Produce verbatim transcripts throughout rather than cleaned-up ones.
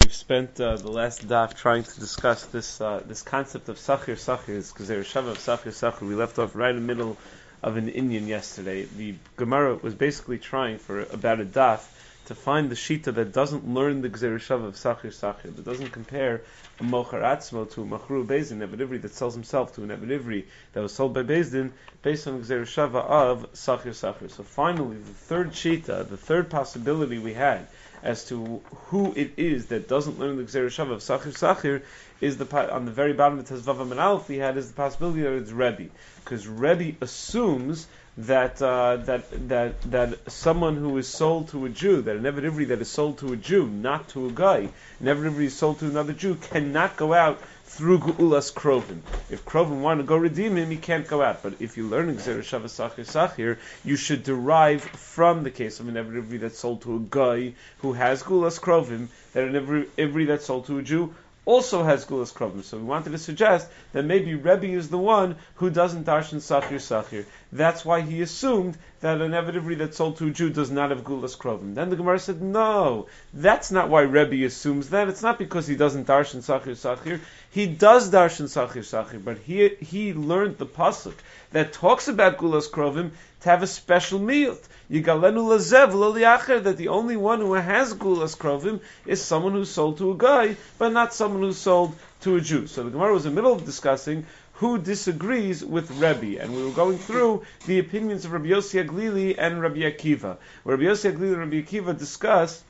we've spent uh, the last daf trying to discuss this uh, this concept of sachir sachir, because there is shava of sachir sachir. We left off right in the middle of an inyan yesterday. The Gemara was basically trying for about a daf to find the shita that doesn't learn the gzeir shava of sachir sachir, that doesn't compare a mochar atzmo to a machru bezdin, an Eved Ivri that sells himself to an Eved Ivri that was sold by bezdin, based on the gzeir shava of sachir sachir. So finally, the third shita, the third possibility we had as to who it is that doesn't learn the gzeir shava of sachir sachir is the on the very bottom of Tezvav and Aleph we had is the possibility that it's Rebbe, because Rebbe assumes that uh, that that that someone who is sold to a Jew, that an Eved Ivri that is sold to a Jew, not to a guy, an Eved Ivri is sold to another Jew, cannot go out through Geulas Krovim. If Krovim want to go redeem him, he can't go out. But if you learn Gzeir Shava Sachir Sachir, you should derive from the case of an Eved Ivri that's sold to a guy who has Geulas Krovim, that an Eved Ivri that's sold to a Jew also has Gulas Krovim. So we wanted to suggest that maybe Rebbe is the one who doesn't darshan Sachir Sachir. That's why he assumed that an Eved Ivri that's sold to a Jew does not have Gulas Krovim. Then the Gemara said, no, that's not why Rebbe assumes that. It's not because he doesn't darshan Sachir Sachir. He does darshan Sachir Sachir, but he he learned the pasuk that talks about Gulas Krovim to have a special miyut. Yigalenu lazev lo liacher, that the only one who has Gulas Krovim is someone who's sold to a guy, but not someone who's sold to a Jew. So the Gemara was in the middle of discussing who disagrees with Rebbe, and we were going through the opinions of Rabbi Yossi Aglili and Rabbi Akiva, where Rabbi Yossi Aglili and Rabbi Akiva discuss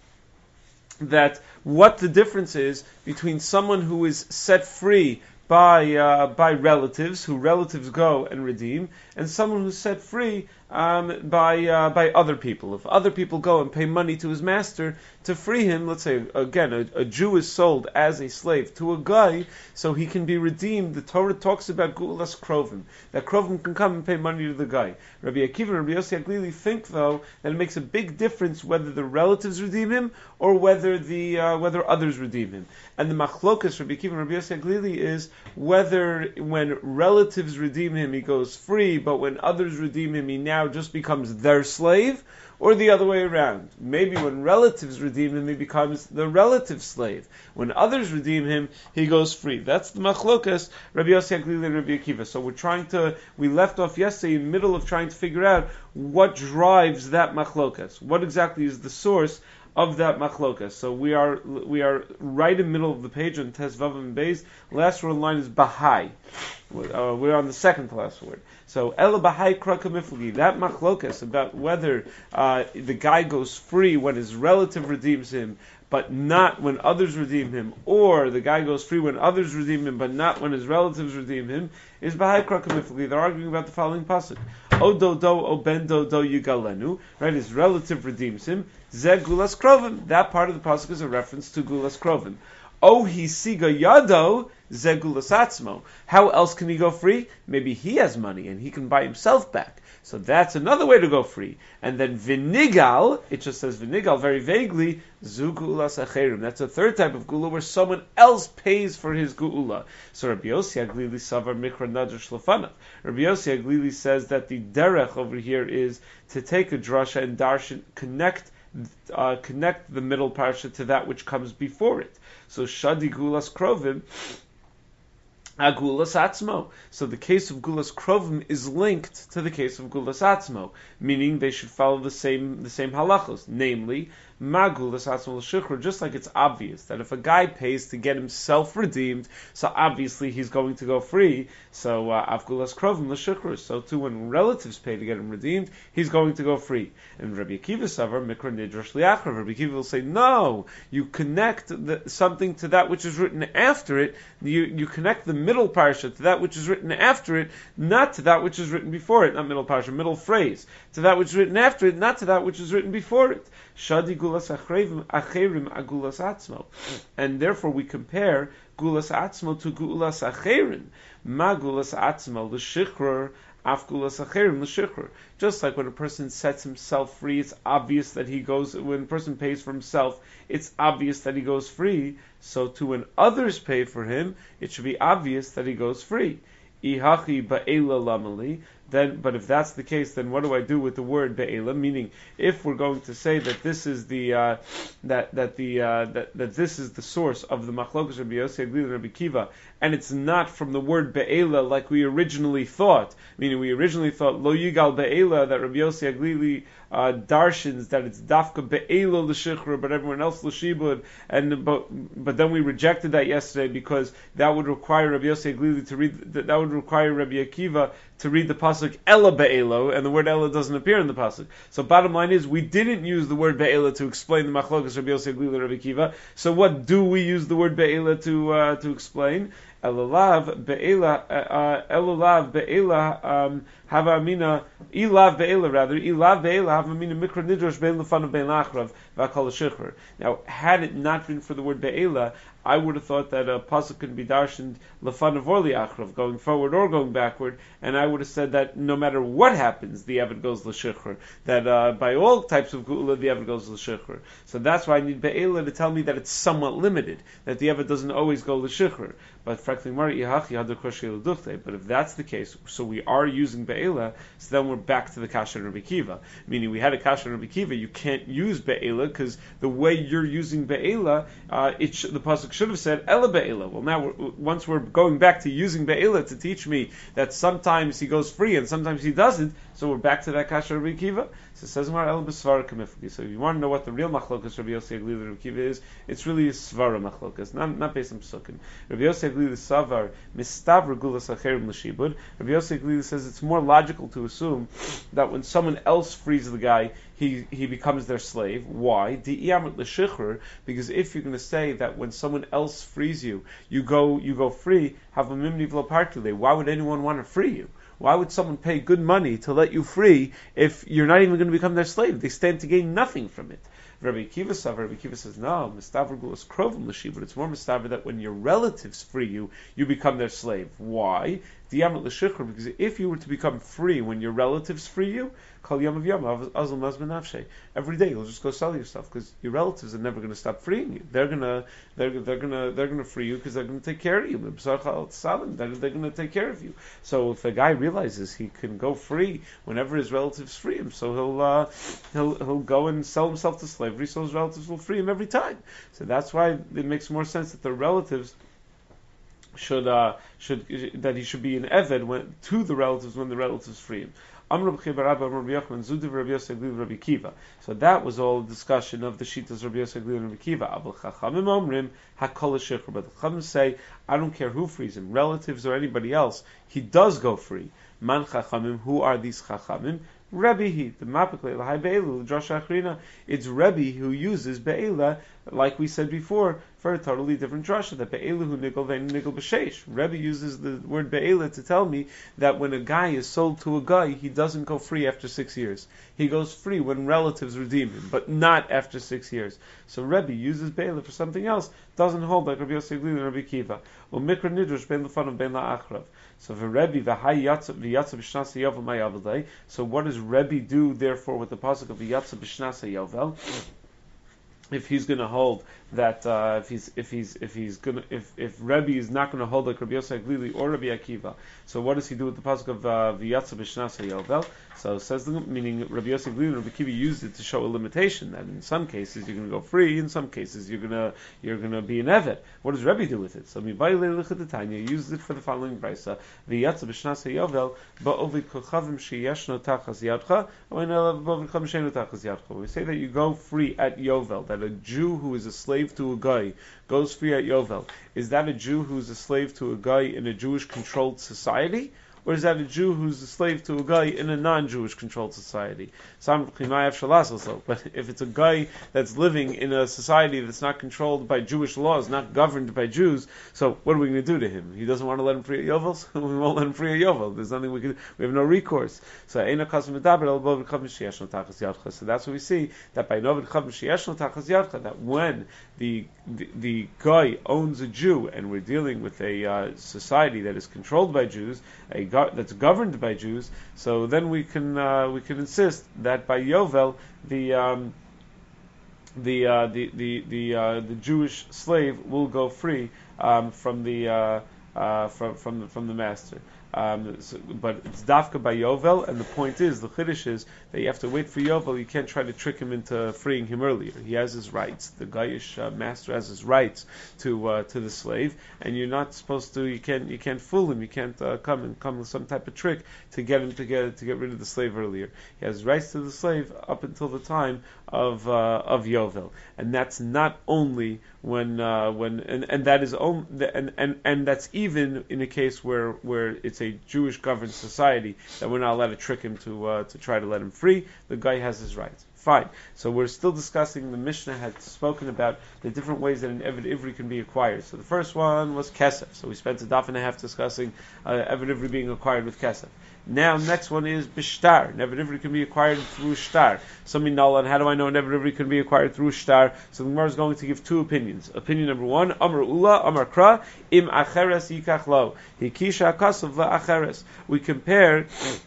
that what the difference is between someone who is set free by uh, by relatives, who relatives go and redeem, and someone who's set free um, by uh, by other people. If other people go and pay money to his master to free him, let's say again a, a Jew is sold as a slave to a guy, so he can be redeemed. The Torah talks about Gulas Krovim, that Krovim can come and pay money to the guy. Rabbi Akiva and Rabbi Yossi Aglili think though that it makes a big difference whether the relatives redeem him or whether the uh, whether others redeem him. And the machlokas Rabbi Akiva and Rabbi Yossi Aglili is whether when relatives redeem him he goes free, but when others redeem him he now just becomes their slave, or the other way around. Maybe when relatives redeem him he becomes the relative slave. When others redeem him he goes free. That's the machlokas Rabbi Yossi Aglili and Rabbi Akiva. So we're trying to, we left off yesterday in the middle of trying to figure out what drives that machlokas. What exactly is the source of that machlokas? So we are we are right in the middle of the page on Tes Vav and Beis. Last word line is Bahai. Uh, we're on the second to last word. So Ela Bahai Krakamiflagi, that machlokas about whether uh, the guy goes free when his relative redeems him, but not when others redeem him, or the guy goes free when others redeem him, but not when his relatives redeem him, is Bahai Krakamiflagi. They're arguing about the following pasuk. Odo do o ben do do yigalenu, right? His relative redeems him. Ze gulas krovim. That part of the pasuk is a reference to gulas krovim. O he siga yado ze gulas atzmo. How else can he go free? Maybe he has money and he can buy himself back. So that's another way to go free. And then vinigal, it just says vinigal very vaguely, zu gulas acherim. That's a third type of gula where someone else pays for his gula. So Rabbi Yossi Aglili savar mikra nadr shlofanav. Rabbi Yossi Aglili says that the derech over here is to take a drasha and darshan, connect uh, connect the middle parsha to that which comes before it. So shadi gulas krovim, Gulas Atzmo. So the case of Gulas Krovim is linked to the case of Gulas Atzmo, meaning they should follow the same the same halachos, namely Ma Gulas Atzmo l'Shikra. Just like it's obvious that if a guy pays to get himself redeemed, so obviously he's going to go free. So Av Gulas Krovim l'Shikra. So too, when relatives pay to get him redeemed, he's going to go free. And Rabbi Akiva Savar Mikra Nidrash Liachra. Rabbi Akiva will say, no, you connect the, something to that which is written after it. You you connect the middle parsha to that which is written after it, not to that which is written before it. Not middle parsha, middle phrase. To that which is written after it, not to that which is written before it. Shadi gulas acherim agulas atzmo. And therefore we compare gulas atzmo to gulas acherim. Ma gulas atzmo l'shichror af gulas acherim l'shichror. Just like when a person sets himself free, it's obvious that he goes, when a person pays for himself, it's obvious that he goes free. So too, when others pay for him, it should be obvious that he goes free. Ihachi ba'ela lamali. then, but if that's the case, then what do I do with the word be'ela? Meaning, if we're going to say that this is the uh, that that the uh, that that this is the source of the machlokas Rabbi Yossi Aglili and Rabbi Kiva, and it's not from the word be'ela like we originally thought. Meaning, we originally thought lo yigal be'ela, that Rabbi Yossi Aglili uh, darshins that it's dafka be'ela l'shichra, but everyone else l'shibud, and but but then we rejected that yesterday because that would require Rabbi Yossi Aglili to read that, that would require Rabbi Akiva to read the pasuk ela be'elo, and the word ela doesn't appear in the pasuk. So bottom line is, we didn't use the word be'ela to explain the machlokas Rabbi Yossi Aglili and Rabbi Akiva. So what do we use the word be'ela to uh, to explain? Elulav be'ela, elulav be'ela, hava amina, ilav be'ela rather, ilav be'ela hava amina mikra nidrosh be'ela fanu be'en achrav v'akol shikhr. Now, had it not been for the word be'ela, I would have thought that a pasuk could be darshaned lefanav or liachrav, going forward or going backward, and I would have said that no matter what happens, the Eved goes l'shikhr. That uh, by all types of geula, the Eved goes l'shikhr. So that's why I need be'ela to tell me that it's somewhat limited, that the Eved doesn't always go l'shikhr. But but if that's the case, so we are using be'ela, so then we're back to the kasha and Rabbi Kiva. Meaning we had a kasha and Rabbi Kiva, you can't use be'ela, because the way you're using be'ela, uh, it sh- the pasuk should have said ela be'ela. Well, now we're, once we're going back to using be'ela to teach me that sometimes he goes free and sometimes he doesn't, so we're back to that kasha Rabbi Kiva. So it says, el b'svara kamifli. So if you want to know what the real machlokas Rabbi Yossi Aglili and Rabbi Kiva is, it's really a svara machlokas, not not based on psukim. Rabbi Yossi Aglili savar mistavra gulas acherim l'shibud. Rabbi Yossi Aglili says it's more logical to assume that when someone else frees the guy, he he becomes their slave. Why? Di'iyamut l'shichr, because if you're going to say that when someone else frees you, you go you go free, have a mimni v'lo partile. Why would anyone want to free you? Why would someone pay good money to let you free if you're not even going to become their slave? They stand to gain nothing from it. Rabbi Akiva says, Rabbi Akiva says, no, mistaver gulas krovim l'shi, but it's more mistaver that when your relatives free you, you become their slave. Why? Diyamet l'shichur, because if you were to become free when your relatives free you, kol yom of yom azal mazman nafshe. Every day you'll just go sell yourself because your relatives are never going to stop freeing you. They're gonna, they're they're gonna they're gonna free you because they're going to take care of you. They're, they're going to take care of you. So if a guy realizes he can go free whenever his relatives free him, so he'll uh, he'll he'll go and sell himself to slavery, so his relatives will free him every time. So that's why it makes more sense that the relatives should uh, should that he should be an eved when, to the relatives when the relatives free him. So that was all discussion of the Shitas Rabbi Yossi Aglili and Rabbi Kiva. But the Chachamim say, I don't care who frees him, relatives or anybody else, he does go free. Man Chachamim, who are these Chachamim? Rebbe, the Mapikle, the High Be'elu, Drasha Achrina. It's Rebbe who uses Be'ela, like we said before, for a totally different drasha, that Be'elu hu nigal ve'en nigal b'sheish. Rebbe uses the word Be'ela to tell me that when a guy is sold to a guy, he doesn't go free after six years. He goes free when relatives redeem him, but not after six years. So Rebbe uses Be'ela for something else, doesn't hold like Rabbi Yossi Aglili and Rabbi Kiva. Well, mikra nidrosh ben lefanav ben la'achrav. So for Rebbe, v'hay yatsa v'yatsa b'shnasa yovel ma'yavelei. So what does Rebbe do, therefore, with the pasuk of v'yatsa b'shnasa yovel? If he's going to hold that, uh, if he's if he's if he's going if if Rebbe is not going to hold like Rabbi Yossi Aglili or Rabbi Akiva, so what does he do with the pasuk of v'yatsa b'shnasa yovel? So says the meaning Rabbi Yossi Aglili and Rabbi Akiva used it to show a limitation that in some cases you're going to go free, in some cases you're going to you're going to be an eved. What does Rebbe do with it? So Mibayilei L'Chidetanya uses it for the following brisa: v'yatsa b'shnasa yovel ba'ovid kochavim sheyeshno tachas yadcha or inelav ba'ovid kochavim she'eno tachas yadcha. We say that you go free at yovel, that a Jew who is a slave to a guy goes free at Yovel. Is that a Jew who's a slave to a guy in a Jewish controlled society? Or is that a Jew who's a slave to a guy in a non-Jewish controlled society? But if it's a guy that's living in a society that's not controlled by Jewish laws, not governed by Jews, so what are we going to do to him? He doesn't want to let him free at Yovel, so we won't let him free at Yovel. There's nothing we can do. We have no recourse. So so that's what we see, that by Novid Chavim Sheyeshno Tachas Yadcha, that when the, the the guy owns a Jew, and we're dealing with a uh, society that is controlled by Jews, a go- that's governed by Jews, so then we can uh, we can insist that by Yovel the um, the, uh, the the the uh, the Jewish slave will go free um, from the uh, uh, from from the, from the master. Um, so, but it's dafka by Yovel, and the point is, the chiddush is that you have to wait for Yovel. You can't try to trick him into freeing him earlier. He has his rights. The Gayish uh, master has his rights to uh, to the slave, and you're not supposed to. You can't you can't fool him. You can't uh, come and come with some type of trick to get him to get to get rid of the slave earlier. He has rights to the slave up until the time of uh, of Yovel, and that's not only when uh, when and, and that is only and, and and that's even in a case where where it's a Jewish governed society that we're not allowed to trick him to uh, to try to let him free. The guy has his rights. Fine. So we're still discussing. The Mishnah had spoken about the different ways that an Eved Ivri can be acquired. So the first one was Kesef. So we spent a daf and a half discussing uh, Eved Ivri being acquired with Kesef. Now, next one is Bishtar. An Eved Ivri can be acquired through Shtar. So, Minal, and how do I know an Eved Ivri can be acquired through Shtar? So the Gemara is going to give two opinions. Opinion number one, Amar Ula, Amar Kra, Im Acheres Yikach Lo. Hikisha Akasav La Acheres. We compare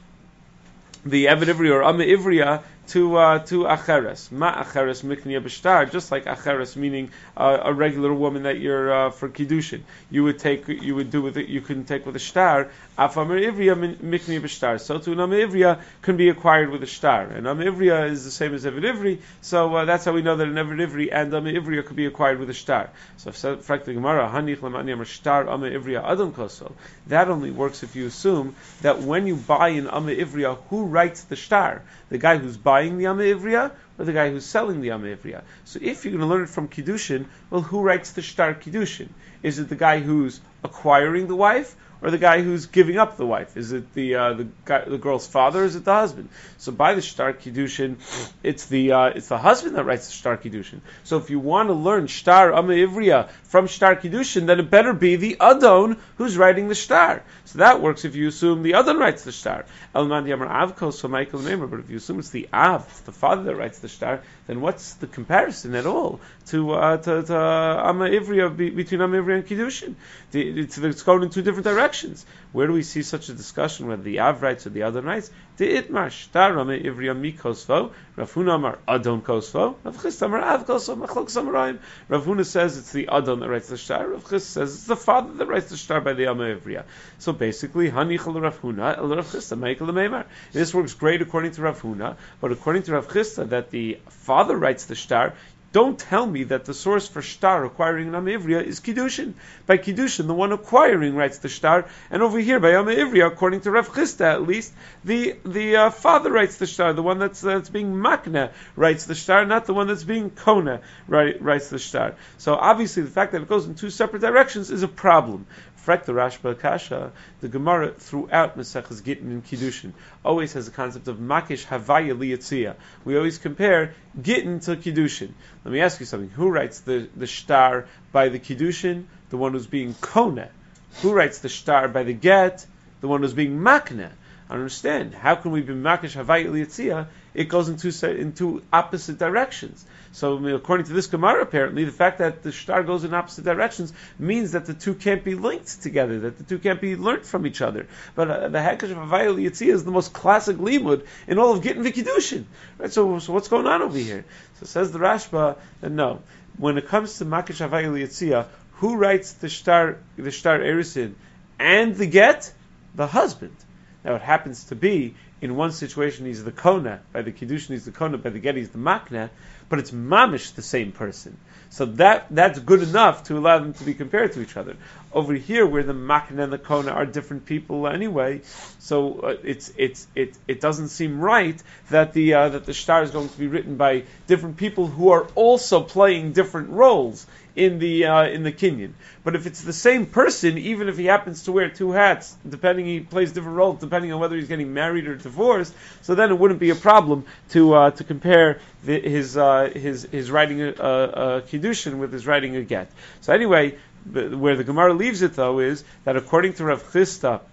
the Eved Ivri or Amma Ivriya to uh, to Acheres. Ma Acheres Mikniya B'Shtar, just like Acheres, meaning uh, a regular woman that you're uh, for Kiddushin. You would take, you would do with it, you couldn't take with a Shtar. Af Amma Ivriya Mikniya B'Shtar. So to an Amma Ivriya can be acquired with a Shtar. And Amma Ivriya is the same as Eved Ivri, so uh, that's how we know that an Eved Ivri and Amma Ivriya could be acquired with a Shtar. So if the Gemara, Hanich Lamani Amar Shtar Amma Ivriya Adam Koso, that only works if you assume that when you buy an Amma Ivriya, who writes the Shtar? The guy who's buying the Amma Ivriya or the guy who's selling the Amma Ivriya? So if you're going to learn it from Kiddushin, well, who writes the Shtar Kiddushin? Is it the guy who's acquiring the wife, or the guy who's giving up the wife? Is it the uh, the, guy, the girl's father, or is it the husband? So by the Shtar Kiddushin, it's the uh, it's the husband that writes the Shtar Kiddushin. So if you want to learn Shtar Amma Ivriya from Shtar Kiddushin, then it better be the Adon who's writing the Shtar. So that works if you assume the Adon writes the Shtar. Elman Yamar Avko, so Michael Meimer. But if you assume it's the Av, it's the father that writes the Shtar, then what's the comparison at all to uh, to, to uh, Amma Ivriya be, between Amma Ivriya and Kiddushin? The, it's, it's going in two different directions. Where do we see such a discussion whether the Av writes or the Adon writes? The Itmar Shtar Amma Ivriya Mi Kosvo, Rav Huna Amar Adon Kosvo, Rav Chis Amar Av Kosvo, Machlok Samarayim. Rav Huna says it's the Adon that writes the Shtar. Rav Chis says it's the father that writes the Shtar by the Amma Ivriya. So basically, Hanichal Rav Huna El Rav Chis Michael Meimar. This works great according to Rav Huna, but according to Rav Chista, that the father writes the Shtar. Don't tell me that the source for Shtar acquiring an Amma Ivriya is Kiddushin. By Kiddushin, the one acquiring writes the Shtar, and over here by Amma Ivriya, according to Rav Chista at least, the the uh, father writes the Shtar. The one that's that's being Makna writes the Shtar, not the one that's being Kona write, writes the Shtar. So obviously, the fact that it goes in two separate directions is a problem. Frek the Rashba Kasha, the Gemara throughout Maseches Gittin and Kiddushin always has the concept of Makish Havaya Liyatzia. We always compare Gittin to Kiddushin. Let me ask you something. Who writes the, the Shtar by the Kiddushin? The one who's being Kona. Who writes the Shtar by the Get? The one who's being Makna. I understand. How can we be Makish Havaya Liyatzia? It goes in two, in two opposite directions. So, I mean, according to this Gemara, apparently, the fact that the Shtar goes in opposite directions means that the two can't be linked together, that the two can't be learned from each other. But uh, the Hakesh of Havayel Yitzia is the most classic limud in all of Gittin V'Kiddushin. Right? So, so what's going on over here? So says the Rashba that no, when it comes to Makish Havayel Yitzia, who writes the Shtar, the Shtar Erisin and the Get? The husband. Now, it happens to be in one situation he's the Kona, by the Kiddushin he's the Kona, by the Get he's the Makna, but it's mamish the same person. So that that's good enough to allow them to be compared to each other. Over here, where the Makna and the Kona are different people anyway, so uh, it's it's it it doesn't seem right that the uh, that the Shtar is going to be written by different people who are also playing different roles in the uh, in the Kinyan. But if it's the same person, even if he happens to wear two hats, depending he plays different roles, depending on whether he's getting married or divorced, so then it wouldn't be a problem to uh, to compare the, his uh, his his writing a, a, a kiddushin with his writing a get. So anyway, where the Gemara leaves it though is that according to Rav Chista,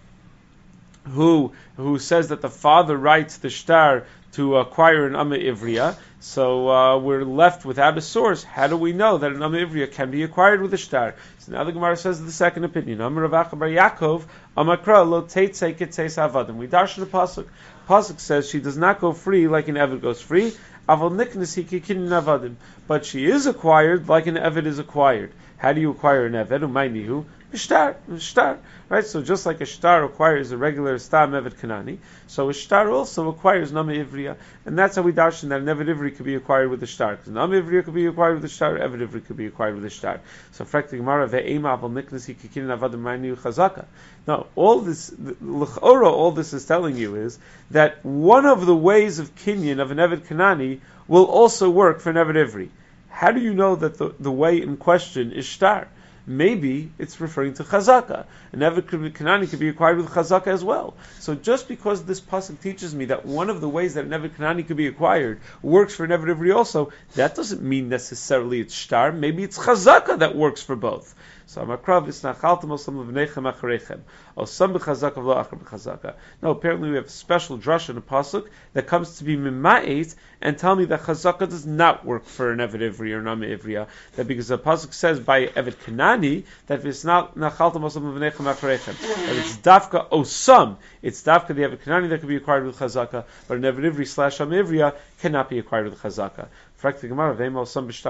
who who says that the father writes the shtar to acquire an Amma Ivriya, so uh, we're left without a source. How do we know that an Amma Ivriya can be acquired with a shtar? So now the Gemara says the second opinion. Amar Rav Acha bar Yaakov, Amakra lo teitzei kitzeis havadim. We darshan the pasuk. Pasuk says she does not go free like an Eved goes free. Aval niknesi kikin avadim. But she is acquired like an Eved is acquired. How do you acquire an Eved? Umaynihu Shtar, shtar, right? So just like a shtar acquires a regular stam Eved Kanani, so a shtar also acquires Nama Ivriya, and that's how we darshan that an Eved Ivri could be acquired with a shtar, because Nama Ivriya could be acquired with a shtar, Eved Ivri could be acquired with a shtar. So frekti Gemara ve'ema aval niknesi kikin avadim ma'inu chazaka. Now, all this, l'chora, all this is telling you is that one of the ways of kinyan of an Eved Kanani will also work for an Eved Ivri. How do you know that the, the way in question is shtar? Maybe it's referring to chazaka. An Eved Kanani could be acquired with chazaka as well. So just because this pasuk teaches me that one of the ways that an Eved Kanani could be acquired works for an Eved Ivri also, that doesn't mean necessarily it's shtar. Maybe it's chazaka that works for both. So Amakrav is nachaltem osam levnechem acharechem. Osam b'chazaka v'lo achar b'chazaka. No, apparently we have a special drush in a pasuk that comes to be mima'et and tell me that chazaka does not work for an Eved Ivri or Nama Ivriya. That because the pasuk says by Eved Kanani that it's not nachaltem osam levnechem acharechem. That it's dafka osam. It's dafka the Eved Kanani that could be acquired with chazaka, but an Eved Ivri slash Nama Ivriya cannot be acquired with chazaka. You don't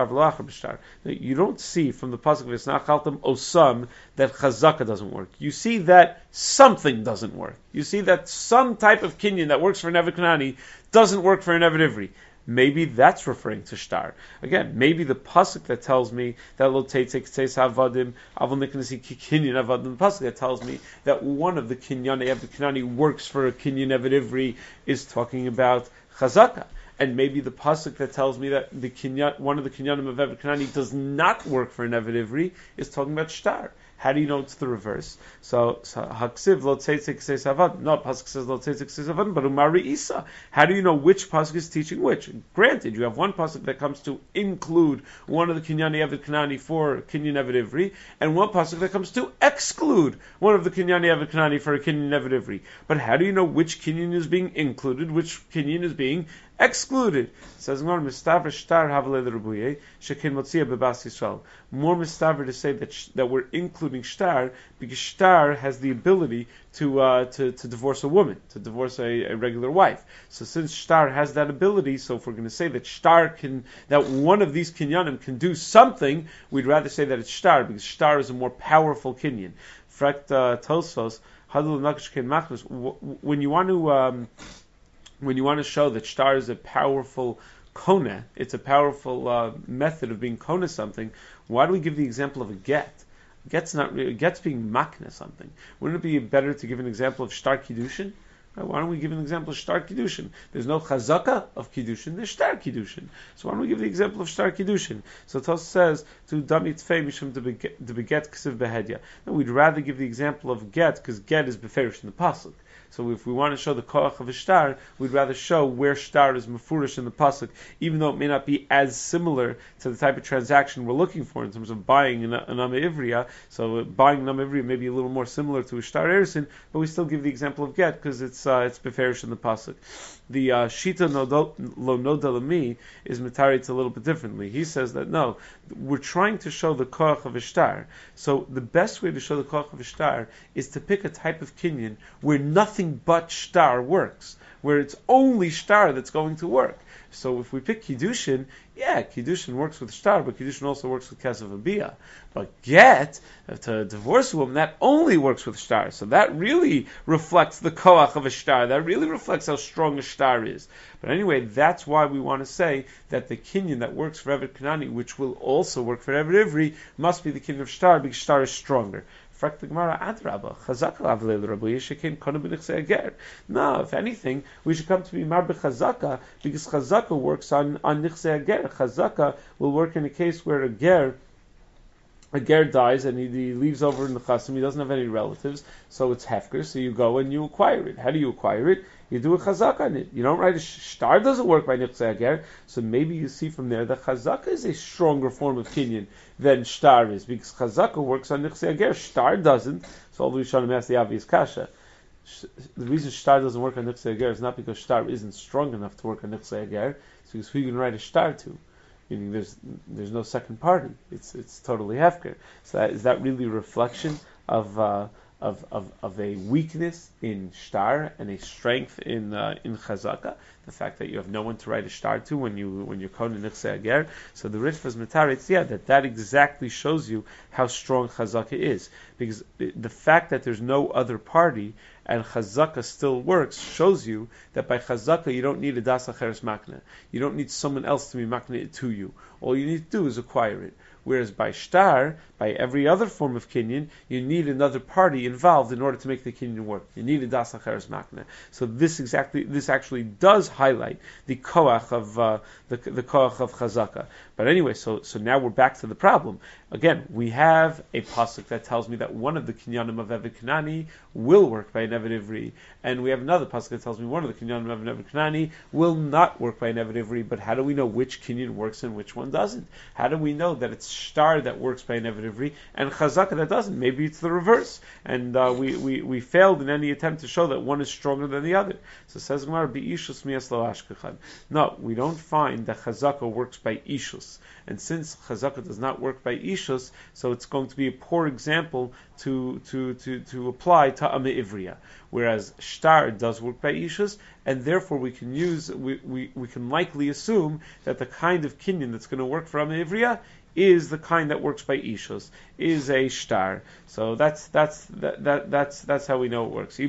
see from the pasuk of Isnachaltam Osam that chazaka doesn't work. You see that something doesn't work. You see that some type of kinyan that works for an Eved Kanani doesn't work for an Eved Ivri. Maybe that's referring to shtar. Again, maybe the pasuk that tells me that lo teitek tzeis havadim avol niknesi kinyan avadim. The pasuk that tells me that one of the kinyan Eved Kanani works for a kinyan Eved Ivri is talking about chazaka. And maybe the pasuk that tells me that the kinyan, one of the kinyanim of Eved Kanani does not work for an Eved Ivri is talking about shtar. How do you know it's the reverse? So, haksiv lo tzeitzik seis avad. No, pasuk says lo tzeitzik seis avad, but umari isa. How do you know which pasuk is teaching which? Granted, you have one pasuk that comes to include one of the kinyani Eved Kanani for kinyan Eved Ivri, and one pasuk that comes to exclude one of the kinyani Eved Kanani for a kinyan Eved Ivri. But how do you know which kinyan is being included, which kinyan is being excluded? It says more mistaver shtar havalei l'rubuye shekin motzia bebas Yisrael. More mistaver to say that sh- that we're including shtar because shtar has the ability to uh, to to divorce a woman, to divorce a, a regular wife. So since shtar has that ability, so if we're going to say that shtar can, that one of these kinyanim can do something, we'd rather say that it's shtar because shtar is a more powerful kinyan. Frakt uh, Tosfos hadul nakish ken machnos. When you want to um, When you want to show that shtar is a powerful kona, it's a powerful uh, method of being kona something, why do we give the example of a get? Get's not really, get's being makna something. Wouldn't it be better to give an example of shtar kiddushin? Why don't we give an example of shtar kiddushin? There's no chazaka of kiddushin, there's shtar kiddushin. So why don't we give the example of shtar kiddushin? So Tos says to dami tfei mishum to beget ksiv behedya. No, we'd rather give the example of get because get is beferish in the pasuk. So if we want to show the koach of a shtar, we'd rather show where shtar is mefurish in the pasuk, even though it may not be as similar to the type of transaction we're looking for in terms of buying an, an Nama Ivriya. So buying an Nama Ivriya may be a little more similar to a shtar erison, but we still give the example of get because it's uh, it's beferish in the pasuk. The uh, shita lo nodalami is mitarit a little bit differently. He says that no, we're trying to show the koach of a shtar. So the best way to show the koach of a shtar is to pick a type of kinyan where nothing but shtar works, where it's only shtar that's going to work. So if we pick kiddushin, yeah, kiddushin works with shtar, but kiddushin also works with kesef abiyah. But get, to divorce a woman, that only works with shtar. So that really reflects the koach of a shtar. That really reflects how strong a shtar is. But anyway, that's why we want to say that the kinyan that works for Eved Kanani, which will also work for Eved Ivri, must be the kinyan of shtar, because shtar is stronger. No, if anything, we should come to be marbe chazaka, because chazaka works on on nichse ager. Chazaka will work in a case where a ger, a ger dies and he, he leaves over in the chasim. He doesn't have any relatives, so it's hefker. So you go and you acquire it. How do you acquire it? You do a chazaka on it. You don't write a shtar. Doesn't work by nichse ager. So maybe you see from there that chazaka is a stronger form of kinyan than shtar is, because chazaka works on nichse ager. Shtar doesn't. So all the Rishonim ask the obvious kasha. The reason shtar doesn't work on nichse ager is not because shtar isn't strong enough to work on nichse ager. It's because who you can write a shtar to. Meaning there's there's no second party. It's it's totally hefker. So that, is that really a reflection of uh, of, of, of a weakness in shtar and a strength in uh, in chazaka. The fact that you have no one to write a shtar to when you when you're kohen nichse ager. So the Ritva's metaritz, yeah, that that exactly shows you how strong chazaka is, because the fact that there's no other party and chazaka still works shows you that by chazaka you don't need a das acheres makna. You don't need someone else to be makna it to you. All you need to do is acquire it. Whereas by shtar, by every other form of kinyan, you need another party involved in order to make the kinyan work. You need a das acheres makna. So this exactly, this actually does highlight the koach of uh, the the koach of chazaka. But anyway, so so now we're back to the problem. Again, we have a pasuk that tells me that one of the kinyanim of Eved Kanani will work by an Eved Ivri, and we have another pasuk that tells me one of the kinyanim of an Eved Kanani will not work by an Eved Ivri. But how do we know which kinyan works and which one doesn't? How do we know that it's shtar that works by an Eved Ivri and chazaka that doesn't? Maybe it's the reverse, and uh, we, we we failed in any attempt to show that one is stronger than the other. So it says Gemara, "Beishus miyas lo ashkechan." No, we don't find that chazaka works by ishus, and since chazaka does not work by ishus, so it's going to be a poor example to to to, to apply to Ame Ivriya. Whereas shtar does work by ishus, and therefore we can use we, we, we can likely assume that the kind of kinyan that's going to work for Ame Ivriya is the kind that works by ishus, is a shtar. So that's that's that, that that's that's how we know it works.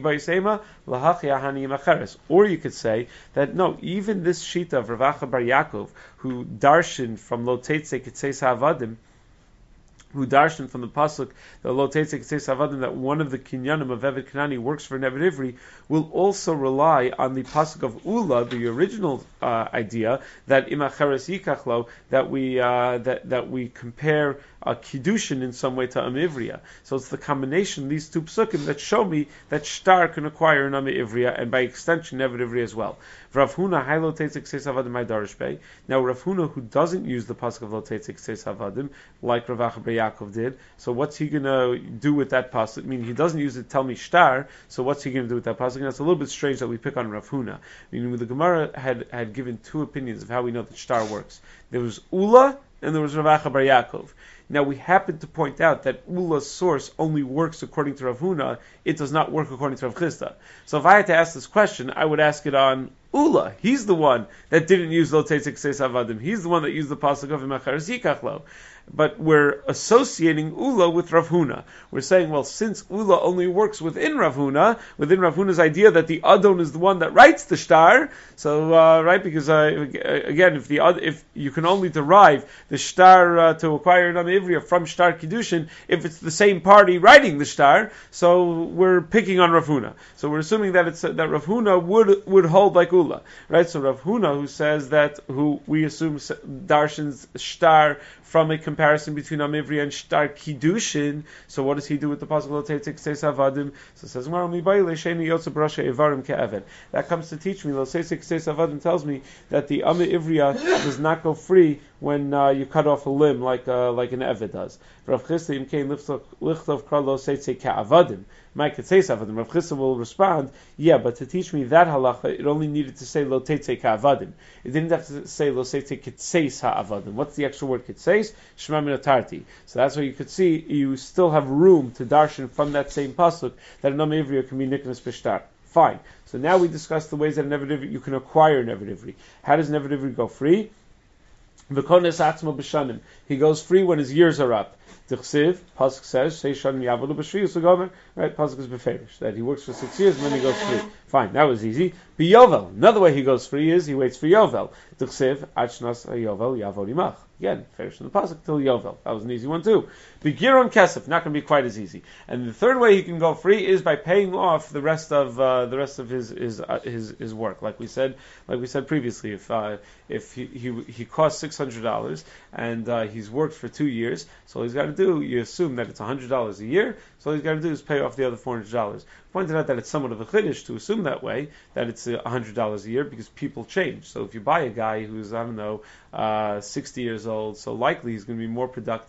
Or you could say that no, even this shita of Rav Acha bar Yaakov, who darshan from Lo Teitze Ketzeis Havadim, who darshan from the pasuk the Lo Teitze Ketzeis Havadim, that one of the kinyanim of Eved Kanani works for an Eved Ivri, will also rely on the pasuk of Ula, the original uh, idea that imacheres yikachlo, that we uh, that that we compare uh, kiddushin in some way to Am Ivriya. So it's the combination of these two psukim that show me that shtar can acquire an Am Ivriya, and by extension Eved Ivri as well. Rav Huna hay Lo Teitze Ketzeis Havadim hay darish bei. Now Rav Huna, who doesn't use the pasuk of Lo Teitze Ketzeis Havadim like Rav Acha bar Yaakov did, so what's he going to do with that pasuk? I mean, he doesn't use it to tell me shtar, so what's he going to do with that pasuk? And it's a little bit strange that we pick on Rav Huna. I mean, the Gemara had, had given two opinions of how we know that shtar works. There was Ula, and there was Rav Acha bar Yaakov. Now we happen to point out that Ula's source only works according to Rav Huna, it does not work according to Rav Chisda. So if I had to ask this question, I would ask it on Ula. He's the one that didn't use Lo Teitze Ketzeis Havadim. He's the one that used the pasuk of Imacheres Yikachlo. But we're associating Ula with Rav Huna. We're saying, well, since Ula only works within Rav Huna, within Rav Huna's idea that the Adon is the one that writes the shtar, so uh, right, because uh, again, if the if you can only derive the shtar uh, to acquire an Am Ivriya from shtar kiddushin if it's the same party writing the shtar, so we're picking on Rav Huna. So we're assuming that it's uh, that Rav Huna would would hold like Ula, right? So Rav Huna, who says that, who we assume darshan's shtar from a comparison between Am Ivriya and shtar kiddushin. So what does he do with the pasuk Lo Teitze Ketzeis Havadim? So it says that comes to teach me. Lo Teitze Ketzeis Havadim tells me that the Am Ivriya does not go free when uh, you cut off a limb like uh, like an Eved does. Rav Chisda imkein lichtov kra Lo Teitze Ka'avadim. My Ketzeis Havadim. Rav Chisda will respond, yeah, but to teach me that halacha, it only needed to say Lo Teitze Ka'avadim. It didn't have to say Lo Teitze Ketzeis Ha'avadim. What's the extra word Ketzeis? Shema min atarti. So that's where you could see you still have room to darshan from that same pasuk that an Am Ivriya can be niknas b'shtar. Fine. So now we discussed the ways that an Eved Ivri, you can acquire an Eved Ivri. How does an Eved Ivri go free? V'kones atzmo b'shanim. He goes free when his years are up. T'chsiv, pasuk says, Shei shanim yavodu b'shviyus u'gomer. Right, pasuk is beferish, that he works for six years and then he goes free. Fine, that was easy. B'yovel. Another way he goes free is he waits for Yovel. T'chsiv, achnas yovel yavod imach. Again, finish in the pasuk till Yovel. That was an easy one too. Begiron kesef, not going to be quite as easy. And the third way he can go free is by paying off the rest of uh, the rest of his his, uh, his his work. Like we said, like we said previously, if uh, if he he, he costs six hundred dollars and uh, he's worked for two years, so all he's got to do, you assume that it's a hundred dollars a year. So all he's got to do is pay off the other four hundred dollars. Pointed out that it's somewhat of a chiddush to assume that way, that it's a hundred dollars a year, because people change. So if you buy a guy who's, I don't know, uh, sixty years old, so likely he's going to be more productive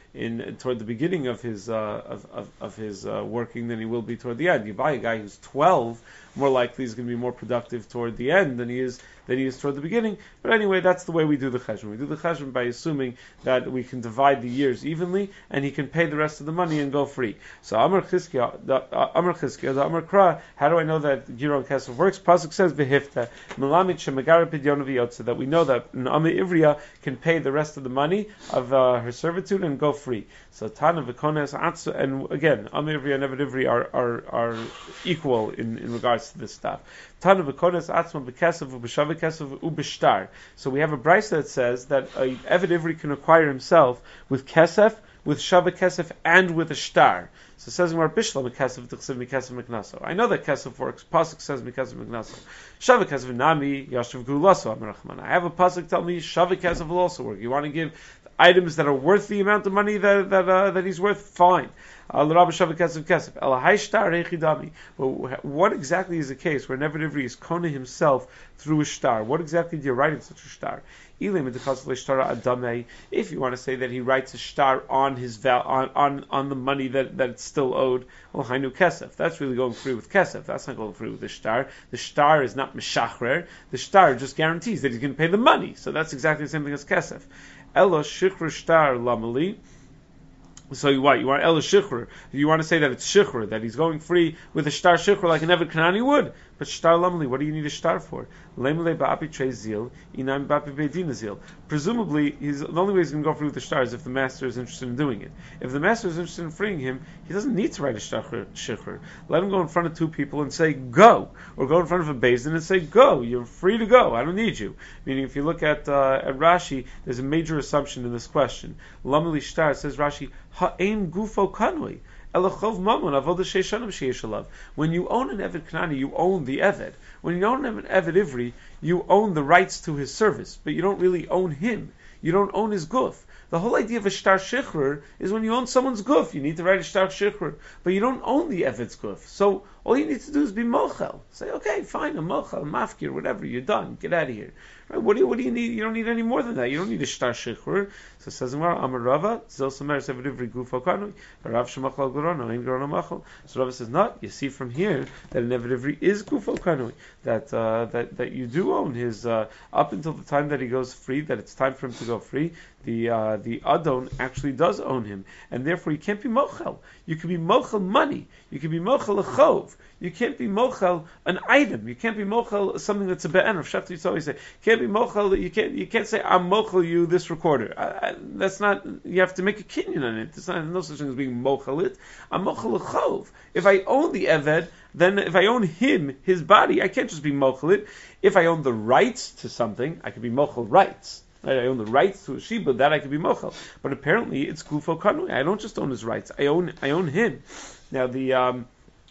in toward the beginning of his uh, of, of, of his uh, working than he will be toward the end. You buy a guy who's twelve, more likely he's going to be more productive toward the end than he is than he is toward the beginning. But anyway, that's the way we do the cheshbon. We do the cheshbon by assuming that we can divide the years evenly, and he can pay the rest of the money and go free. So Amar Chizkiah, the uh, Amar Chizkiah, the Amar Kra. How do I know that Giron Kesef works? Pasuk says v'hifta melamid shemagara pidyon v'yotza, that we know that an Ami Ivriya can pay the rest of the money of uh, her servitude and go free. So Tana v'kones atzu, and again, Ami Ivriya and Eved Ivri are are are equal in, in regards to this stuff. Tana v'kones atzma b'kesef u'b'shav kesef u'b'shtar. So we have a brayso that says that a Eved Ivri can acquire himself with kesef, with Shavah Kesef, and with a shtar. So it says in Mar Bishla Mikesef T'chsev Mikesef Miknaso. I know that Kesef works. Pasuk says Mikesef Miknaso. Shavah Kesef Nami Yashav Gulaso Amarachman. I have a pasuk tell me Shavah Kesef will also work. You want to give items that are worth the amount of money that that uh, that he's worth? Fine. L'Rabba Shavah Kesef Kesef. Elahai Shtar Rechidami. But what exactly is the case where Eved Ivri is Kona himself through a shtar? What exactly do you write in such a shtar? If you want to say that he writes a shtar on his val- on, on on the money that that's still owed, well, hainu kesef. That's really going free with kesef. That's not going free with the shtar. The shtar is not meshachrer. The shtar just guarantees that he's going to pay the money. So that's exactly the same thing as kesef. Elo shikhr shtar lamali. So you what? You want Elo shikhr? You want to say that it's shikhr, that he's going free with a shtar shikhr like an Eved Kanani would. But shtar lamali, what do you need a shtar for? Lemle ba'api trei zil, inam ba'api beidin zil. Presumably, he's, the only way he's going to go free with the shtar is if the master is interested in doing it. If the master is interested in freeing him, he doesn't need to write a shtar shikhr. Let him go in front of two people and say go, or go in front of a beis din and say go. You're free to go. I don't need you. Meaning, if you look at uh, at Rashi, there's a major assumption in this question. Lamali shtar, says Rashi, ha'ein gufo kanoi. When you own an Eved Kanani, you own the Eved. When you own an Eved Ivri, you own the rights to his service, but you don't really own him. You don't own his guf. The whole idea of a shtar shikhr is when you own someone's guf, you need to write a shtar shikhr, but you don't own the Eved's guf. So all you need to do is be mochel. Say, okay, fine, a mochel, mafkir, whatever, you're done, get out of here. Right? What do you, what do you need? You don't need any more than that. You don't need a shtar shikhr. So it says, Amar Rava, Zel Samer Eved Ivri gufo kanui, Rav Shemachal Gorono, Ein Gorono Machal. So Rava says, not. You see from here that an Eved Ivri is gufo kanui, that uh, that that you do own his uh, up until the time that he goes free, that it's time for him to go free. The uh, the Adon actually does own him, and therefore you can't be mochel. You can be mochel money. You can be mochel a chov. You can't be mochel an item. You can't be mochel something that's a be'en. Rav Shach used to always say, can't be mochel. You can't you can't say I'm mochel you this recorder. I, I, that's not. You have to make a kinyan on it. There's not no such thing as being mochel it. I'm mochel a chov. If I own the eved, then if I own him, his body, I can't just be mochel it. If I own the rights to something, I can be mochel rights. Right, I own the rights to a sheba, that I can be mochel. But apparently it's gufo kanui. I don't just own his rights. I own I own him. Now the um,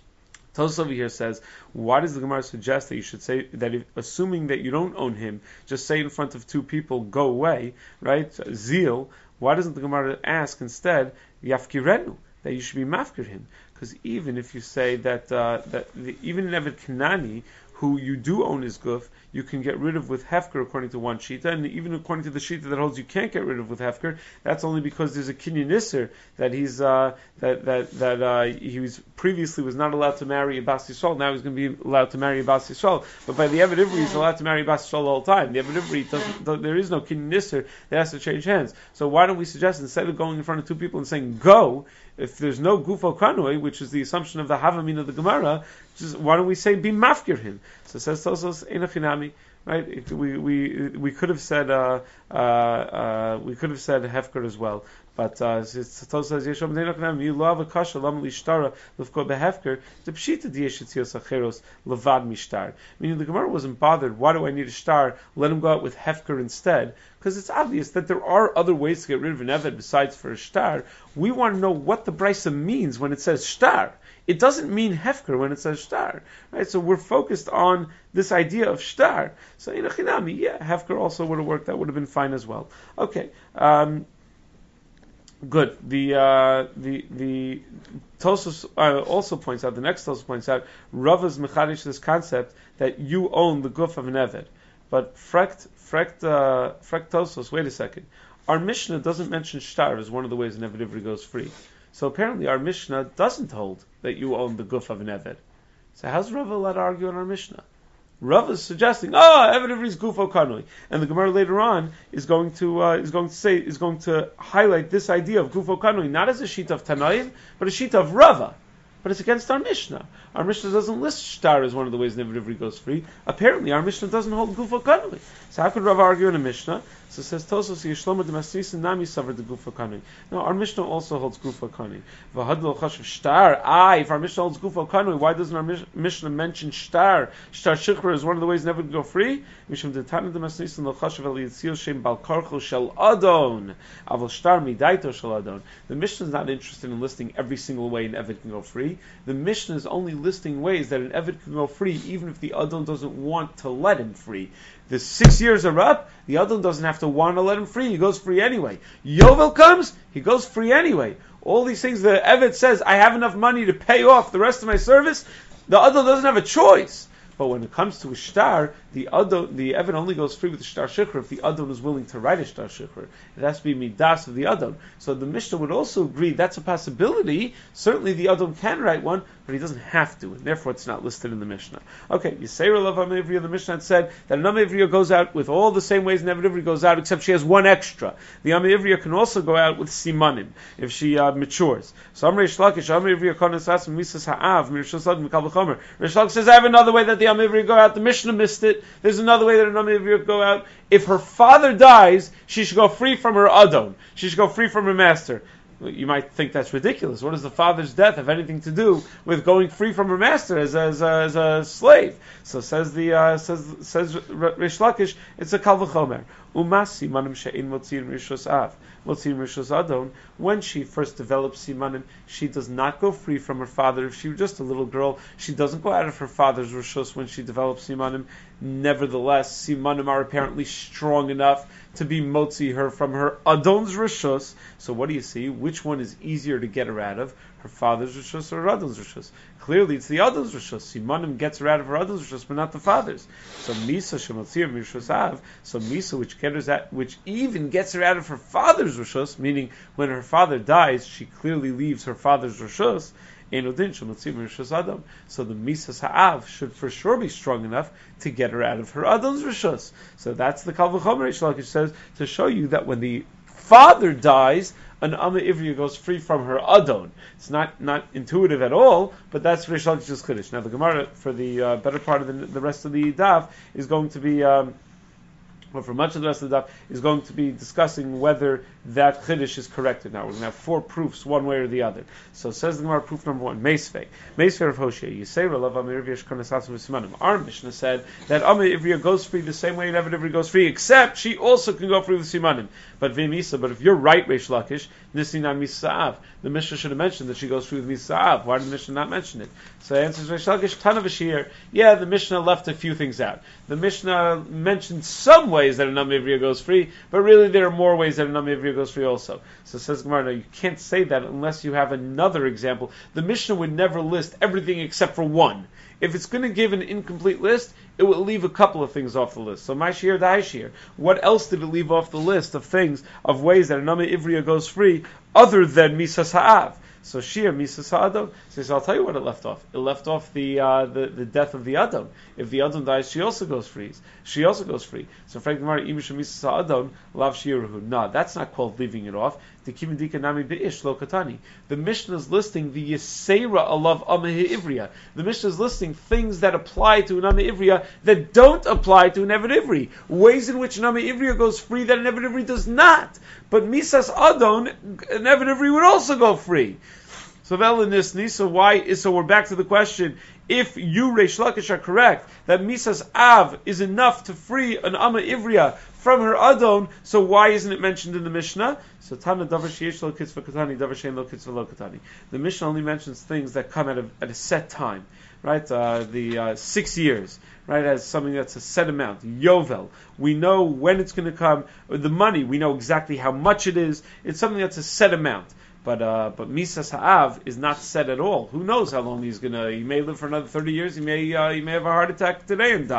Tosfos over here says, why does the Gemara suggest that you should say that if, assuming that you don't own him, just say in front of two people, go away, right? Zeal. Why doesn't the Gemara ask instead, yafkirenu, that you should be mafkir him? Because even if you say that uh, that the, even in Eved Kanani, who you do own his guf, you can get rid of with hefker according to one shita, and even according to the shita that holds you can't get rid of with hefker, that's only because there's a kinyan nisser that he's uh, that that that uh, he was previously was not allowed to marry a bas yisrael. Now he's going to be allowed to marry a bas yisrael. But by the Eved Ivri, he's allowed to marry a bas yisrael all the time. The Eved Ivri doesn't. There is no kinyan nisser that has to change hands. So why don't we suggest instead of going in front of two people and saying go, if there's no gufo kanoi, which is the assumption of the havamin of the Gemara, just why don't we say be mafkir him? So it says Tosfos enochinami, right? It, we we we could have said uh, uh, uh, we could have said hefker as well, but uh, Tosfos says yeshom enochinami. You love a kasha lam lishtara lefko behefker. The pshita dieshitzios acheros levad mishtar. Meaning the Gemara wasn't bothered. Why do I need a shtar? Let him go out with hefker instead. Because it's obvious that there are other ways to get rid of an eved besides for a shtar. We want to know what the brisa means when it says shtar. It doesn't mean hefker when it says shtar, right? So we're focused on this idea of shtar. So in a chinami, yeah, hefker also would have worked. That would have been fine as well. Okay, um, good. The uh, the the Tosfos uh, also points out. The next Tosfos points out Rava's mechadish this concept that you own the guf of an eved, but frekt frekt uh, frekt Tosfos. Wait a second. our Mishnah doesn't mention shtar as one of the ways an Eved Ivri goes free. So apparently our Mishnah doesn't hold that you own the guf of an Eved. So how's Rava allowed to argue on our Mishnah? Rava is suggesting, oh, Eved Ivri's gufo kanoi, and the Gemara later on is going to uh, is going to say is going to highlight this idea of gufo kanoi not as a sheet of Tanaim, but a sheet of Rava. But it's against our Mishnah. Our Mishnah doesn't list shtar as one of the ways Eved Ivri goes free. Apparently, our Mishnah doesn't hold gufo kanoi. So how could Rava argue in a Mishnah? So it says Tosos Yishlomo Demasnis Nami Savar the gufo kanoi. No, our Mishnah also holds gufo kanoi. V'hadlo chashav shtar. Ah, if our Mishnah holds gufo kanoi, why doesn't our Mishnah mention shtar? Shtar shichra is one of the ways Eved go free. Mishum detana Demasnis lo chashav el yitzil shem bal karcho shel adon. Avol shtar midaito shel adon. The Mishnah is not interested in listing every single way an Eved can go free. The Mishnah is only listing ways that an Eved can go free even if the Adon doesn't want to let him free. The six years are up, the Adon doesn't have to want to let him free, he goes free anyway. Yovel comes, he goes free anyway. All these things, the Eved says, I have enough money to pay off the rest of my service, the Adon doesn't have a choice. But when it comes to a shtar, the Adon, the Eved only goes free with the shtar shikhr if the Adon is willing to write a shtar shikhr. It has to be midas of the Adon. So the Mishnah would also agree that's a possibility. Certainly the Adon can write one, but he doesn't have to, and therefore it's not listed in the Mishnah. Okay, Yisrael of Amivriya, the Mishnah had said that an Amivriya goes out with all the same ways an Eved Ivri goes out, except she has one extra. The Amivriya can also go out with simanim if she uh, matures. So Amrei Shlakish, Amivriya konas as misas ha'av mirshasad mikal v'chomer. Rish Lakish says I have another way that the Amivriya go out. The Mishnah missed it. There's another way that an Amivriya go out. If her father dies, she should go free from her Adon. She should go free from her master. You might think that's ridiculous. What does the father's death have anything to do with going free from her master as a, as a, as a slave? So says the uh, says says Rish Lakish, it's a kal v'chomer. Umasi manim she'in motzin rishos av motzin rishos adon. When she first develops simanim, she does not go free from her father. If she was just a little girl, she doesn't go out of her father's rishos when she develops simanim. Nevertheless, simanim are apparently strong enough to be motzi her from her adon's rishos. So what do you see? Which one is easier to get her out of? Her father's rishos or her adon's rishos? Clearly, it's the adon's rishos. Simanim gets her out of her adon's rishos, but not the father's. So misa shemotzir rishos av. So misa, which gets her out, which even gets her out of her father's rishos, meaning when her father dies, she clearly leaves her father's rishos. So the misas ha'av should for sure be strong enough to get her out of her adon's rishos. So that's the kal v'chomer Rish Lakish says to show you that when the father dies, an Amma Ivriya goes free from her Adon. It's not, not intuitive at all, but that's Rish Lakish's Chiddush. Now the Gemara, for the uh, better part of the, the rest of the daf, is going to be, um, well, for much of the rest of the daf, is going to be discussing whether that Chiddush is corrected. Now we're going to have four proofs, one way or the other. So says the Gemara, proof number one, Meisvei. Meisvei of Hoshea. You say, Relav Amma Ivriya Shkonasasim V'Simanim. Our Mishnah said that Amma Ivriya goes free the same way Eved Ivri goes free, except she also can go free with Simanim. But V'Misa, but if you're right, Reish Lakish, Nisinan Misa'av. The Mishnah should have mentioned that she goes free with Misa'av. Why did the Mishnah not mention it? So the answer is Reish Lakish, Tana V'Shir. Yeah, the Mishnah left a few things out. The Mishnah mentioned some ways that an Amma Ivriya goes free, but really there are more ways that an Amma Ivriya goes free also. So it says Gemara, no, you can't say that unless you have another example. The Mishnah would never list everything except for one. If it's going to give an incomplete list, it will leave a couple of things off the list. So my shir, dai shir. What else did it leave off the list of things, of ways that an Amma Ivriya goes free, other than Misas Ha'av? So shir, Misas Ha'adon. So I'll tell you what it left off. It left off the uh, the, the death of the Adon. If the Adon dies, she also goes free. She also goes free. So Frank Gemara, Imisha Misas Ha'adon, Lav Shiruhu. No, that's not called leaving it off. The Kimindika Nami Be'ish Lo Katani. The Mishnah is listing the Yisera Alav Amma Ivriya. The Mishnah is listing things that apply to an Amma Ivriya that don't apply to an Eved Ivri. Ways in which an Amma Ivriya goes free that an Eved Ivri does not. But Misas Adon, an Eved Ivri would also go free. So Velinisni, so why is so we're back to the question, if you Reish Lakish are correct that Misas Av is enough to free an Amma Ivriya from her Adon, so why isn't it mentioned in the Mishnah? So Tana Davar Sheyesh Lo Kitzvah Katani, Davar Shein Lo Kitzvah Lo Katani. The Mishnah only mentions things that come at a, at a set time, right? Uh, the uh, six years, right? As something that's a set amount. Yovel, we know when it's going to come. The money, we know exactly how much it is. It's something that's a set amount. But uh, but Misas Ha'av is not set at all. Who knows how long he's gonna? He may live for another thirty years. He may uh, he may have a heart attack today and die.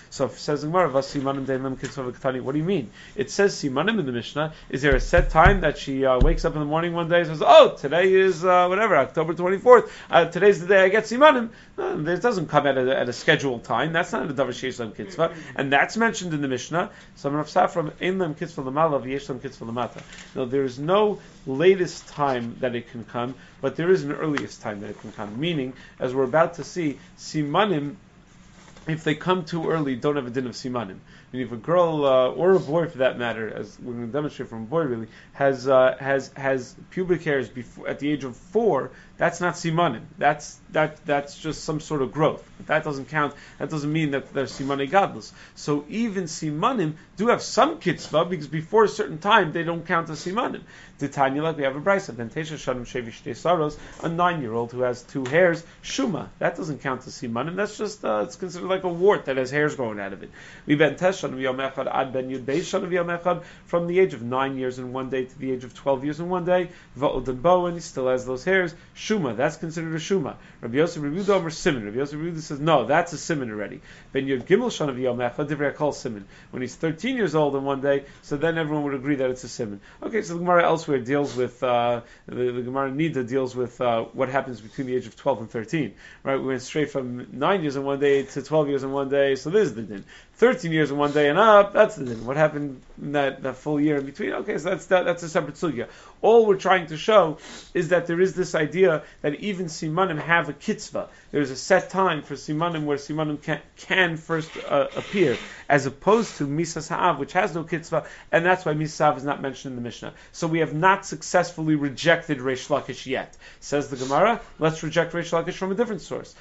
So if it says Gemara, Vasimanim De'im Kitzva V'Katani, what do you mean? It says Simanim in the Mishnah. Is there a set time that she uh, wakes up in the morning one day and says, oh, today is uh, whatever, October twenty-fourth, uh, today's the day I get Simanim? No, it doesn't come at a, at a scheduled time. That's not a Davar Sheish Lem Kitzva. And that's mentioned in the Mishnah. So Rav Safra, Ein Lem Kitzva L'Mala V'Yesh Lem Kitzva L'Mata. Now there is no latest time that it can come, but there is an earliest time that it can come. Meaning, as we're about to see, Simanim, if they come too early, don't have a din of simanim. I mean, if a girl uh, or a boy, for that matter, as we're going to demonstrate from a boy, really has uh, has has pubic hairs before at the age of four, that's not simanim. That's that that's just some sort of growth. But that doesn't count. That doesn't mean that they're simanei gadlus. So even simanim do have some kitzvah because before a certain time they don't count as simanim. Titania, like we have a brisa, then tesha shanim shevi shtei saros, a nine-year-old who has two hairs, shuma. That doesn't count as simanim. That's just uh, it's considered like a wart that has hairs growing out of it. We ben tesh shanim yom echad ad ben yud beis shanim yom echad, from the age of nine years and one day to the age of twelve years and one day. Va'oden bowen, he still has those hairs. Shuma, that's considered a shuma. Rabbi Yosef Rabbi Yehuda Omer siman. Rabbi Yosef Rabbi Yehuda says no, that's a siman already. Ben yud gimel shanim yom echad divrei kol siman. When he's thirteen years old and one day, so then everyone would agree that it's a siman. Okay, so the Gemara elsewhere deals with uh, the, the Gemara Nida deals with uh, what happens between the age of twelve and thirteen. Right, we went straight from nine years and one day to twelve years and one day. So this is the din. Thirteen years and one day and up, that's the din. What happened in that, that full year in between? Okay, so that's that, that's a separate sugya. All we're trying to show is that there is this idea that even simanim have a kitzvah. There's a set time for simanim where simanim can, can first uh, appear, as opposed to misas ha'av, which has no kitzvah, and that's why misas ha'av is not mentioned in the Mishnah. So we have not successfully rejected Reish Lakish yet. Says the Gemara, let's reject Reish Lakish from a different source.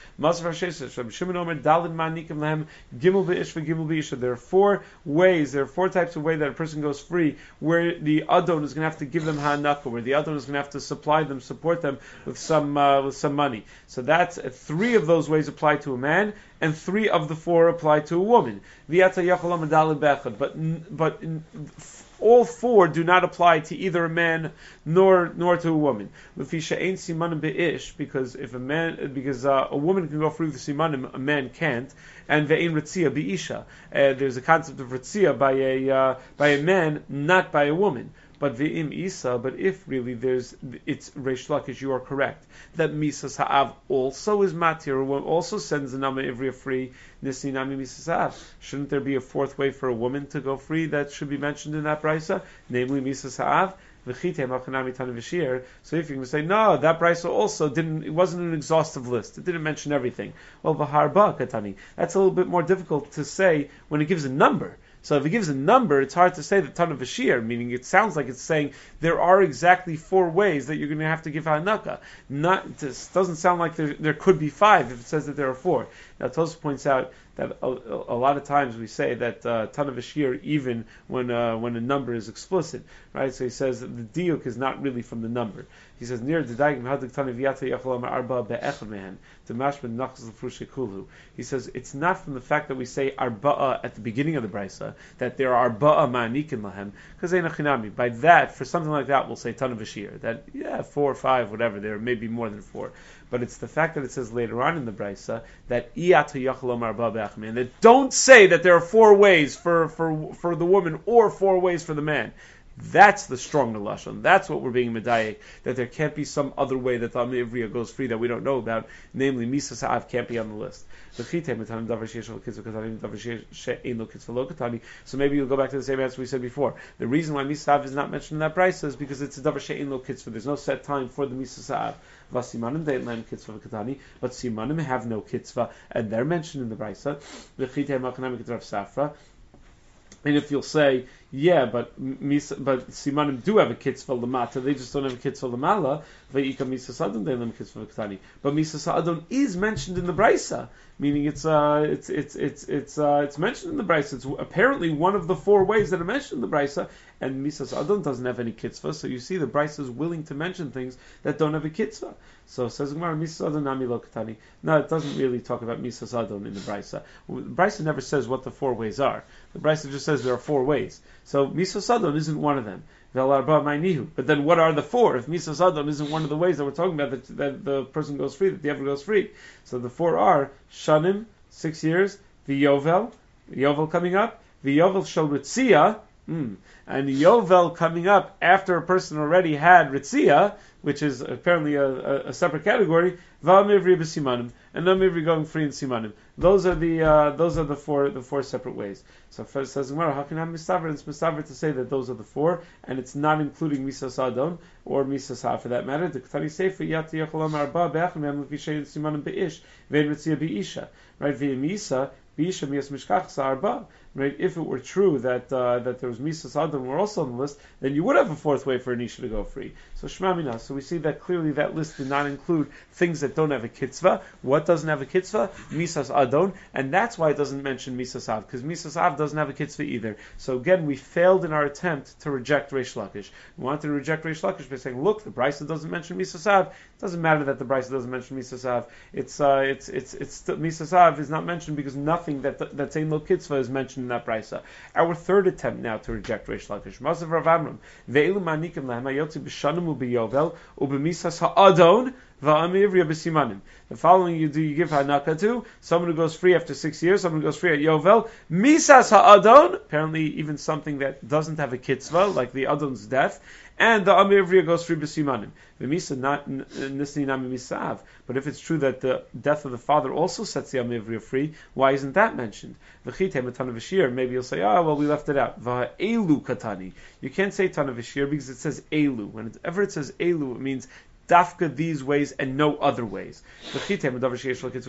There are four ways, there are four types of way that a person goes free, where the Adon is going to have to give them ha'anaka, where the Adon is going to have to supply them, support them with some uh, with some money. So that's uh, three of those ways apply to a man, and three of the four apply to a woman. But but all four do not apply to either a man nor nor to a woman. Because if a man, because uh, a woman can go free with simanim, a man can't. And ve'ein ritzia bi'isha. Uh, there's a concept of ritzia by a uh, by a man, not by a woman. But ve'im isa. But if really there's, it's Reish Lakish, you are correct that misas ha'av also is matir, also sends the nama ivriya free. Nisi nami misas ha'av. Shouldn't there be a fourth way for a woman to go free that should be mentioned in that brisa, namely misas ha'av? So if you're going to say, no, that brisa also didn't, it wasn't an exhaustive list. It didn't mention everything. Well, v'harba katani. That's a little bit more difficult to say when it gives a number. So if it gives a number, it's hard to say that Tana Vashir, meaning it sounds like it's saying there are exactly four ways that you're going to have to give Hanaka. Not, this doesn't sound like there, there could be five if it says that there are four. Now Tosfos points out that a, a lot of times we say that uh, Tana Vashir even when uh, when a number is explicit, right? So he says that the diuk is not really from the number. He says near the daigim hadik Tana v'yata yachol arba be'echad mehen to mashman nachas l'frushekulu. He says it's not from the fact that we say arba'a at the beginning of the brisa that there are arba'a ma'anikin lahem because they nachinami. By that, for something like that, we'll say Tana Vashir that yeah four or five whatever there may be more than four. But it's the fact that it says later on in the brisa that iyatu yachalom arba be'achmi, and it don't say that there are four ways for, for, for the woman or four ways for the man. That's the stronger lashon. That's what we're being medayek. That there can't be some other way that Talmud Ivriya goes free that we don't know about. Namely, misas ha'av can't be on the list. So maybe you'll go back to the same answer we said before. The reason why misas ha'av is not mentioned in that price is because it's a davar she'ein lo kitzvah. There's no set time for the misas ha'av. Vasimanim de'en lahem kitzvah v'katani, but simanim have no kitzvah, and they're mentioned in the brisa. And if you'll say, yeah, but mis, but simanim do have a kitzvah lamata, they just don't have a kitzvah lamala. Ve'ika misas adon de'en lahem kitzvah v'katani. But misas adon is mentioned in the brisa, meaning it's uh it's it's it's it's uh it's mentioned in the brisa. It's apparently one of the four ways that are mentioned in the brisa. And misas adon doesn't have any kitzvah, so you see the brisa is willing to mention things that don't have a kitzvah. So says Gemara, misas adon nami lo katani. No, it doesn't really talk about misas adon in the brisa. The brisa never says what the four ways are. The brisa just says there are four ways. So misas adon isn't one of them. But then what are the four? If misas adon isn't one of the ways that we're talking about, that, that the person goes free, that the ever goes free. So the four are shanim, six years, v'yovel, Yovel coming up, v'yovel shel ritzia, mm, and Yovel coming up after a person already had ritzia, which is apparently a, a, a separate category, v'amivri b'simanim, and amivri going free in simanim. Those are the uh, those are the four the four separate ways. So first says Gemara, how can I have mistaver? It's mistaver to say that those are the four, and it's not including misas adon or misas ha for that matter. The Ketani Sefer yati yacholam arba be'achim yam l'kishay simanim be'ish ve'en ritzia be'isha. Right? Ve'emisa be'isha mias mishkach arba. Right? If it were true that uh, that there was misas adon were also on the list, then you would have a fourth way for an isha to go free. So shema mina. So we see that clearly that list did not include things that don't have a kitzvah. What doesn't have a kitzvah? Misas adon, and that's why it doesn't mention misas av, because misas av doesn't have a kitzvah either. So again, we failed in our attempt to reject Reish Lakish. We wanted to reject Reish Lakish by saying, look, the Brisa doesn't mention misas av. It doesn't matter that the Brisa doesn't mention misas av. It's uh, it's it's it's misas av is not mentioned because nothing that that's ein lo kitzvah is mentioned in that Brisa. Our third attempt now to reject Reish Lakish. Masav Rav Amram ve'elu manikim lahem hayotzi b'shanim u'biyovel u'b'misas ha'adon. The following you do, you give hanaka to someone who goes free after six years, someone who goes free at Yovel. Misas ha'adon, apparently even something that doesn't have a kitzvah, like the adon's death, and the Amivriya goes free b'simanim. The misa not nisni nami misav. But if it's true that the death of the father also sets the Amivriya free, why isn't that mentioned? V'chite matana v'shir. Maybe you'll say, ah, oh, well, we left it out. V'elu katani. You can't say tana v'shir because it says elu. Whenever it says elu, it means dafka these ways and no other ways. And if you're going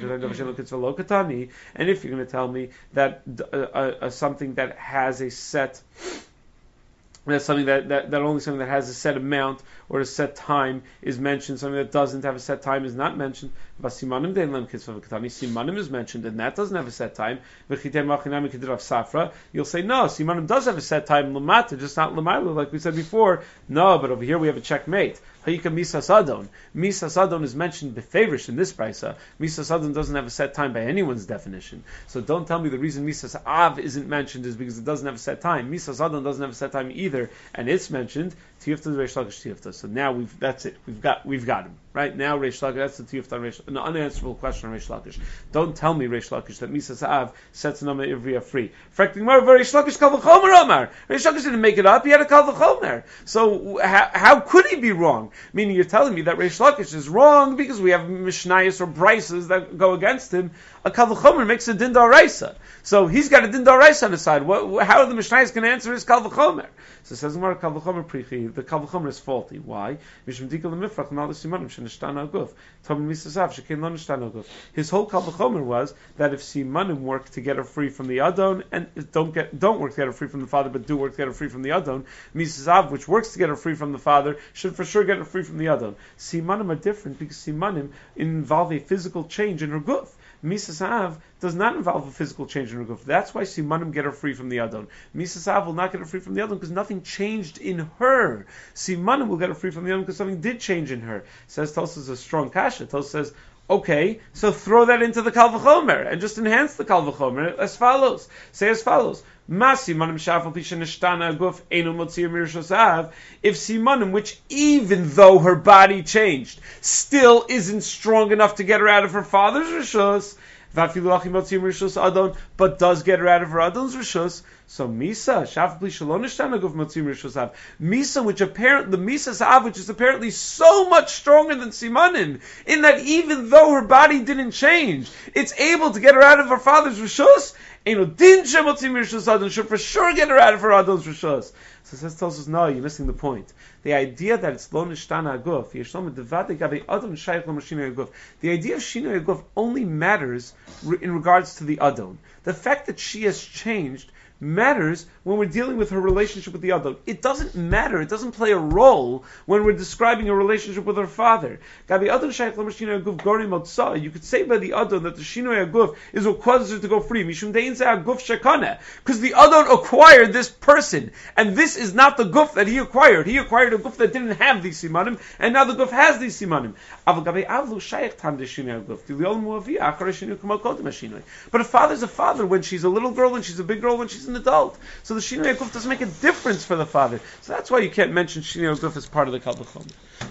to tell me that uh, uh, something that has a set, that's something that, that, that only something that has a set amount or a set time is mentioned, something that doesn't have a set time is not mentioned. Simanim is mentioned, and that doesn't have a set time. You'll say, no, Simanim does have a set time, Lamata, just not Lamayla, like we said before. No, but over here we have a checkmate. Hayika Misas Adon. Misas Adon is mentioned befavorish in this brisa. Misas Adon doesn't have a set time by anyone's definition. So don't tell me the reason Misas Av isn't mentioned is because it doesn't have a set time. Misas Adon doesn't have a set time either, and it's mentioned. Tiyufta Reish Lakish Tiyufta. So now we've that's it. We've got we've got him. Right now Reish Lakish, that's the Tiyufta Reish, an unanswerable question on Reish Lakish. Don't tell me Reish Lakish that Misas Av sets Nama Ivriya free. Frekting Mar Reish Lakish Kal V'chomer Omar. Reish Lakish didn't make it up, he had a Kal V'chomer. So how, how could he be wrong? Meaning you're telling me that Reish Lakish is wrong because we have Mishnayos or Brises that go against him. A Kal V'chomer makes a Din D'Oraisa. So he's got a Din D'Oraisa on his side. What, how are the Mishnayos going to answer his Kal V'chomer? So it says Mar Kal V'chomer Prichi. The Kal V'chomer is faulty. Why? His whole Kal V'chomer was that if Simanim work to get her free from the Adon and don't get don't work to get her free from the father, but do work to get her free from the Adon, Misav, which works to get her free from the father, should for sure get her free from the Adon. Simanim are different because Simanim involve a physical change in her guf. Misas Av does not involve a physical change in her guf. That's why Simanim get her free from the Adon. Misas Av will not get her free from the Adon because nothing changed in her. Simanim will get her free from the Adon because something did change in her. Says Tosfos is a strong kasha. Tosfos says, okay, so throw that into the Kal V'chomer and just enhance the Kal V'chomer as follows. Say as follows. If Simanim, which even though her body changed, still isn't strong enough to get her out of her father's rishos, but does get her out of her Adon's rishos, so Misa, Misa, which apparently, the Misa Av, which is apparently so much stronger than Simanim, in that even though her body didn't change, it's able to get her out of her father's rishos, should for sure get her out of her Adon's rishos. So it says, tells us, no, you're missing the point. The idea that it's lo nishtana aguf, the idea of shinoi aguf only matters in regards to the Adon. The fact that she has changed matters when we're dealing with her relationship with the Adon. It doesn't matter, it doesn't play a role when we're describing a relationship with her father. You could say by the Adon that the Shinoi Aguf is what causes her to go free. Because the Adon acquired this person, and this is not the Guf that he acquired. He acquired a Guf that didn't have these Simanim, and now the Guf has these Simanim. But a father's a father when she's a little girl, when she's a big girl, when she's an adult. So the Shinoi Aguf doesn't make a difference for the father. So that's why you can't mention Shinoi Aguf as part of the Kal V'chomer.